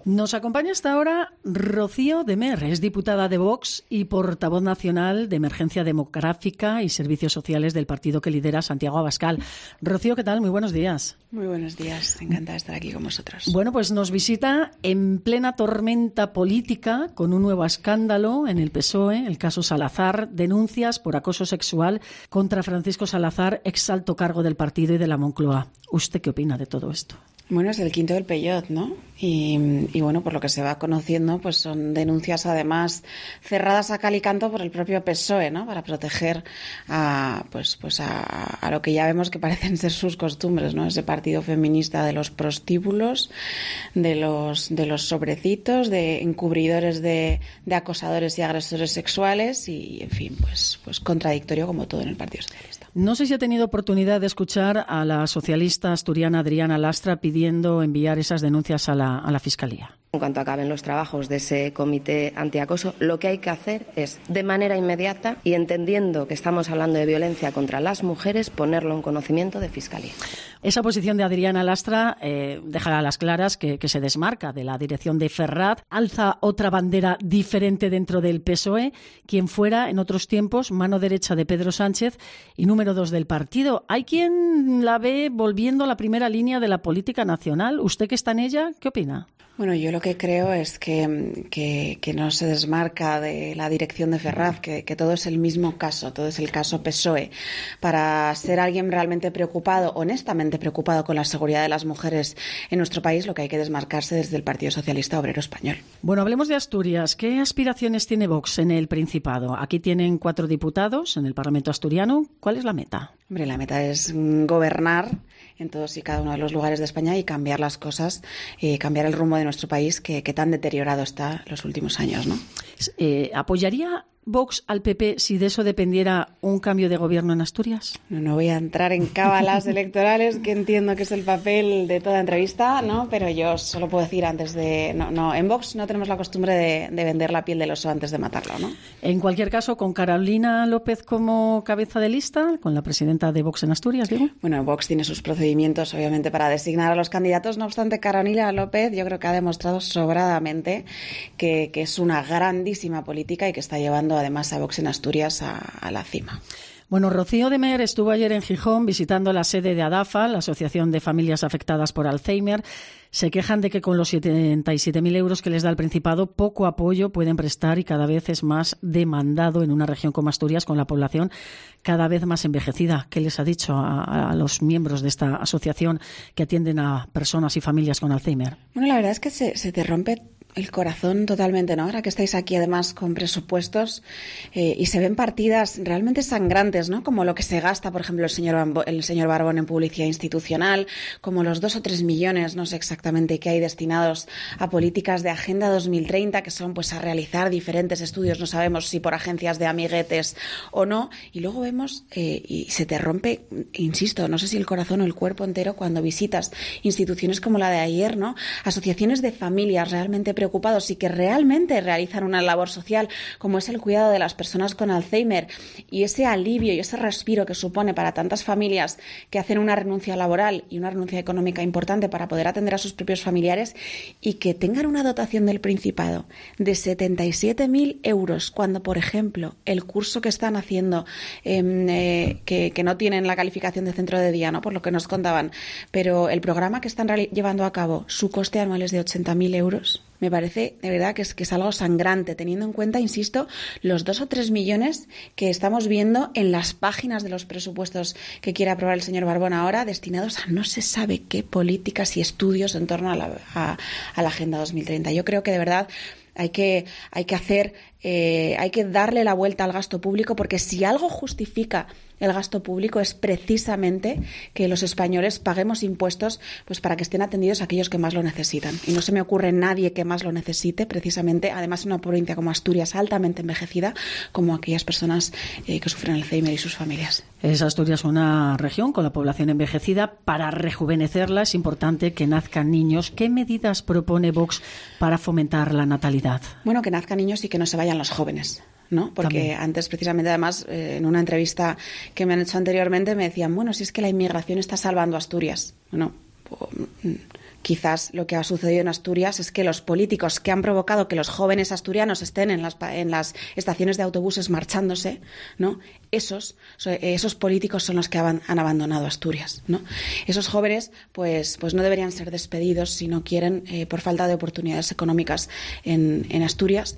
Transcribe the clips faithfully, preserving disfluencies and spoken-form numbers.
Nos acompaña hasta ahora Rocío de Mer, es diputada de Vox y portavoz nacional de Emergencia Demográfica y Servicios Sociales del partido que lidera Santiago Abascal. Rocío, ¿qué tal? Muy buenos días. Muy buenos días, encantada de estar aquí con vosotros. Bueno, pues nos visita en plena tormenta política con un nuevo escándalo en el P S O E, el caso Salazar, denuncias por acoso sexual contra Francisco Salazar, ex alto cargo del partido y de la Moncloa. ¿Usted qué opina de todo esto? Bueno, es el quinto del Peyot, ¿no? Y, y bueno, por lo que se va conociendo, pues son denuncias además cerradas a cal y canto por el propio P S O E, ¿no? Para proteger a, pues, pues a, a lo que ya vemos que parecen ser sus costumbres, ¿no? Ese partido feminista de los prostíbulos, de los, de los sobrecitos, de encubridores de, de acosadores y agresores sexuales y, en fin, pues, pues contradictorio como todo en el Partido Socialista. No sé si ha tenido oportunidad de escuchar a la socialista asturiana Adriana Lastra pidiendo enviar esas denuncias a la, a la Fiscalía. En cuanto acaben los trabajos de ese comité antiacoso, lo que hay que hacer es, de manera inmediata y entendiendo que estamos hablando de violencia contra las mujeres, ponerlo en conocimiento de Fiscalía. Esa posición de Adriana Lastra eh, deja a las claras que, que se desmarca de la dirección de Ferraz, alza otra bandera diferente dentro del P S O E, quien fuera en otros tiempos mano derecha de Pedro Sánchez y número dos del partido. Hay quien la ve volviendo a la primera línea de la política nacional. ¿Usted que está en ella, qué opina? Bueno, yo lo que creo es que, que, que no se desmarca de la dirección de Ferraz, que, que todo es el mismo caso, todo es el caso P S O E. Para ser alguien realmente preocupado, honestamente preocupado con la seguridad de las mujeres en nuestro país, lo que hay que desmarcarse desde el Partido Socialista Obrero Español. Bueno, hablemos de Asturias. ¿Qué aspiraciones tiene Vox en el Principado? Aquí tienen cuatro diputados en el Parlamento asturiano. ¿Cuál es la meta? Hombre, la meta es gobernar en todos y cada uno de los lugares de España y cambiar las cosas, eh, cambiar el rumbo de nuestro país que, que tan deteriorado está los últimos años, ¿no? Eh, ¿Apoyaría Vox al P P si de eso dependiera un cambio de gobierno en Asturias? No, no voy a entrar en cábalas electorales, que entiendo que es el papel de toda entrevista, ¿no? Pero yo solo puedo decir antes de... No, no, en Vox no tenemos la costumbre de, de vender la piel del oso antes de matarlo, ¿no? En cualquier caso, con Carolina López como cabeza de lista, con la presidenta de Vox en Asturias, digo. Bueno, Vox tiene sus procedimientos, obviamente, para designar a los candidatos. No obstante, Carolina López yo creo que ha demostrado sobradamente que, que es una grandísima política y que está llevando además a Vox en Asturias a, a la cima. Bueno, Rocío de Mer estuvo ayer en Gijón visitando la sede de ADAFA, la Asociación de Familias Afectadas por Alzheimer. Se quejan de que con los setenta y siete mil euros que les da el Principado poco apoyo pueden prestar y cada vez es más demandado en una región como Asturias con la población cada vez más envejecida. ¿Qué les ha dicho a, a los miembros de esta asociación que atienden a personas y familias con Alzheimer? Bueno, la verdad es que se, se te rompe el corazón totalmente, ¿no? Ahora que estáis aquí además con presupuestos eh, y se ven partidas realmente sangrantes, ¿no? Como lo que se gasta, por ejemplo, el señor, el señor Barbón en publicidad institucional, como los dos o tres millones, no sé exactamente qué hay destinados a políticas de Agenda dos mil treinta, que son pues a realizar diferentes estudios, no sabemos si por agencias de amiguetes o no, y luego vemos eh, y se te rompe, insisto, no sé si el corazón o el cuerpo entero cuando visitas instituciones como la de ayer, ¿no? Asociaciones de familias realmente preocupados y que realmente realizan una labor social como es el cuidado de las personas con Alzheimer y ese alivio y ese respiro que supone para tantas familias que hacen una renuncia laboral y una renuncia económica importante para poder atender a sus propios familiares y que tengan una dotación del Principado de setenta y siete mil euros cuando, por ejemplo, el curso que están haciendo eh, eh, que, que no tienen la calificación de centro de día, ¿no? Por lo que nos contaban, pero el programa que están llevando a cabo, su coste anual es de ochenta mil euros. Me parece, de verdad, que es, que es algo sangrante, teniendo en cuenta, insisto, los dos o tres millones que estamos viendo en las páginas de los presupuestos que quiere aprobar el señor Barbón ahora, destinados a no se sabe qué políticas y estudios en torno a la, a, a la Agenda dos mil treinta. Yo creo que, de verdad, hay que, hay que hacer, eh, hay que darle la vuelta al gasto público, porque si algo justifica el gasto público es precisamente que los españoles paguemos impuestos pues para que estén atendidos aquellos que más lo necesitan. Y no se me ocurre nadie que más lo necesite, precisamente, además en una provincia como Asturias altamente envejecida, como aquellas personas eh, que sufren Alzheimer y sus familias. Es Asturias una región con la población envejecida. Para rejuvenecerla es importante que nazcan niños. ¿Qué medidas propone Vox para fomentar la natalidad? Bueno, que nazcan niños y que no se vayan los jóvenes, ¿no? Porque también, antes, precisamente, además, eh, en una entrevista que me han hecho anteriormente, me decían, bueno, si es que la inmigración está salvando Asturias. Bueno, pues, quizás lo que ha sucedido en Asturias es que los políticos que han provocado que los jóvenes asturianos estén en las, en las estaciones de autobuses marchándose, ¿no? Esos, esos políticos son los que han, han abandonado Asturias, ¿no? Esos jóvenes, pues, pues no deberían ser despedidos si no quieren, eh, por falta de oportunidades económicas en, en Asturias.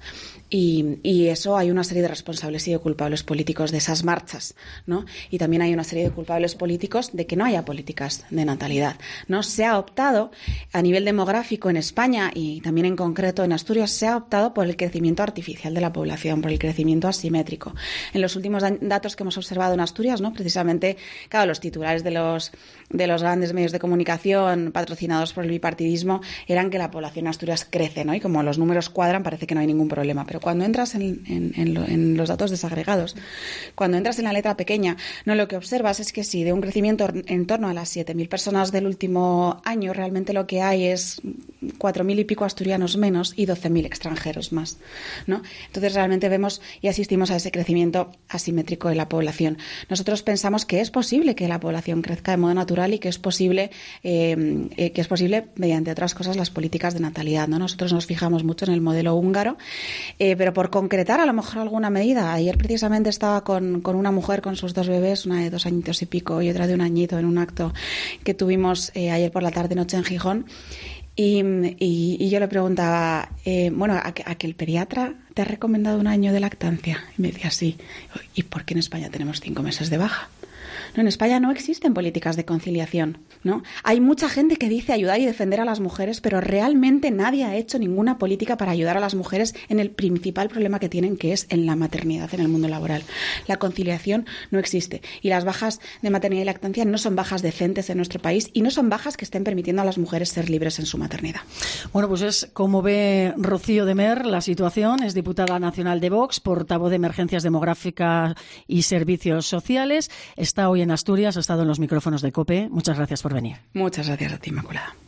Y, y eso hay una serie de responsables y de culpables políticos de esas marchas, ¿no? Y también hay una serie de culpables políticos de que no haya políticas de natalidad, ¿no? Se ha optado a nivel demográfico en España y también en concreto en Asturias, se ha optado por el crecimiento artificial de la población, por el crecimiento asimétrico. En los últimos datos que hemos observado en Asturias, ¿no? Precisamente, claro, los titulares de los, de los grandes medios de comunicación patrocinados por el bipartidismo eran que la población en Asturias crece, ¿no? Y como los números cuadran, parece que no hay ningún problema. Pero cuando entras en, en, en, lo, en los datos desagregados, cuando entras en la letra pequeña, no, lo que observas es que si de un crecimiento en torno a las siete mil personas del último año, realmente lo que hay es cuatro mil y pico asturianos menos y doce mil extranjeros más, ¿no? Entonces realmente vemos y asistimos a ese crecimiento asimétrico de la población. Nosotros pensamos que es posible que la población crezca de modo natural y que es posible, eh, eh, que es posible mediante otras cosas las políticas de natalidad, ¿no? Nosotros nos fijamos mucho en el modelo húngaro, eh, pero por concretar a lo mejor alguna medida. Ayer precisamente estaba con, con una mujer con sus dos bebés, una de dos añitos y pico y otra de un añito, en un acto que tuvimos eh, ayer por la tarde-noche en Gijón. Y, y, y yo le preguntaba, eh, bueno, ¿a que, ¿a que el pediatra te ha recomendado un año de lactancia? Y me decía, sí. ¿Y por qué en España tenemos cinco meses de baja? No, en España no existen políticas de conciliación, ¿no? Hay mucha gente que dice ayudar y defender a las mujeres, pero realmente nadie ha hecho ninguna política para ayudar a las mujeres en el principal problema que tienen, que es en la maternidad, en el mundo laboral. La conciliación no existe. Y las bajas de maternidad y lactancia no son bajas decentes en nuestro país y no son bajas que estén permitiendo a las mujeres ser libres en su maternidad. Bueno, pues es como ve Rocío de Mer la situación. Es diputada nacional de Vox, portavoz de Emergencias Demográficas y Servicios Sociales. Está hoy en Asturias, ha estado en los micrófonos de COPE. Muchas gracias por venir. Muchas gracias a ti, Inmaculada.